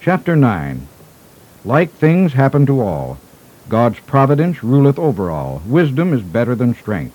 Chapter 9. Like things happen to all. God's providence ruleth over all. Wisdom is better than strength.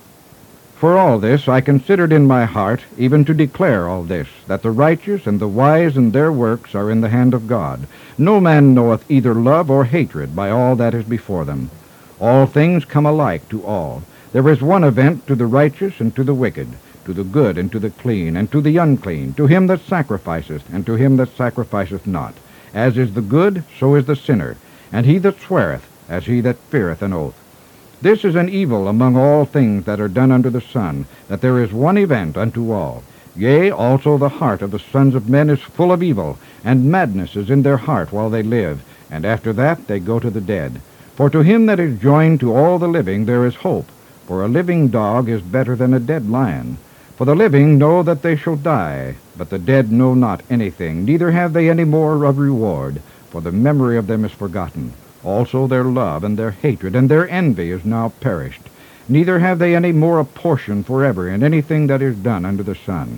For all this I considered in my heart, even to declare all this, that the righteous and the wise and their works are in the hand of God. No man knoweth either love or hatred by all that is before them. All things come alike to all. There is one event to the righteous and to the wicked, to the good and to the clean, and to the unclean, to him that sacrificeth, and to him that sacrificeth not. As is the good, so is the sinner, and he that sweareth, as he that feareth an oath. This is an evil among all things that are done under the sun, that there is one event unto all. Yea, also the heart of the sons of men is full of evil, and madness is in their heart while they live, and after that they go to the dead. For to him that is joined to all the living there is hope, for a living dog is better than a dead lion. For the living know that they shall die, but the dead know not anything, neither have they any more of reward, for the memory of them is forgotten. Also their love and their hatred and their envy is now perished. Neither have they any more a portion forever in anything that is done under the sun.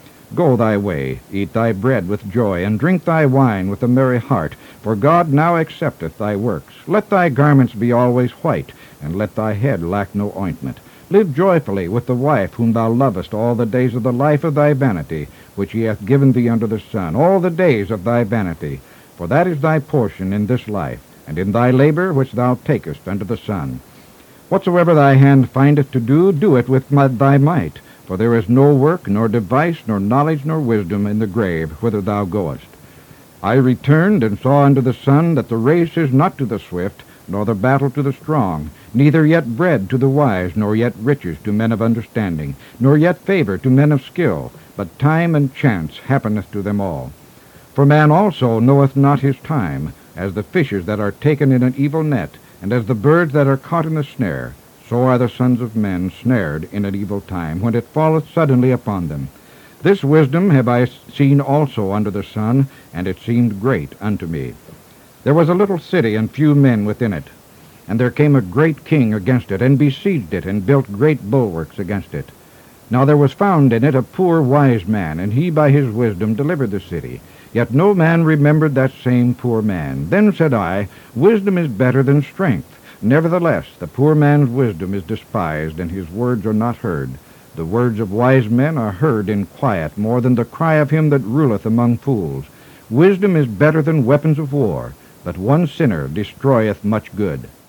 Go thy way, eat thy bread with joy, and drink thy wine with a merry heart, for God now accepteth thy works. Let thy garments be always white, and let thy head lack no ointment. Live joyfully with the wife whom thou lovest all the days of the life of thy vanity, which he hath given thee under the sun, all the days of thy vanity. For that is thy portion in this life, and in thy labor which thou takest under the sun. Whatsoever thy hand findeth to do, do it with thy might. For there is no work, nor device, nor knowledge, nor wisdom in the grave, whither thou goest. I returned and saw under the sun that the race is not to the swift, nor the battle to the strong, neither yet bread to the wise, nor yet riches to men of understanding, nor yet favor to men of skill, but time and chance happeneth to them all. For man also knoweth not his time, as the fishes that are taken in an evil net, and as the birds that are caught in the snare. So are the sons of men snared in an evil time, when it falleth suddenly upon them. This wisdom have I seen also under the sun, and it seemed great unto me. There was a little city, and few men within it. And there came a great king against it, and besieged it, and built great bulwarks against it. Now there was found in it a poor wise man, and he by his wisdom delivered the city. Yet no man remembered that same poor man. Then said I, Wisdom is better than strength. Nevertheless, the poor man's wisdom is despised, and his words are not heard. The words of wise men are heard in quiet, more than the cry of him that ruleth among fools. Wisdom is better than weapons of war, but one sinner destroyeth much good.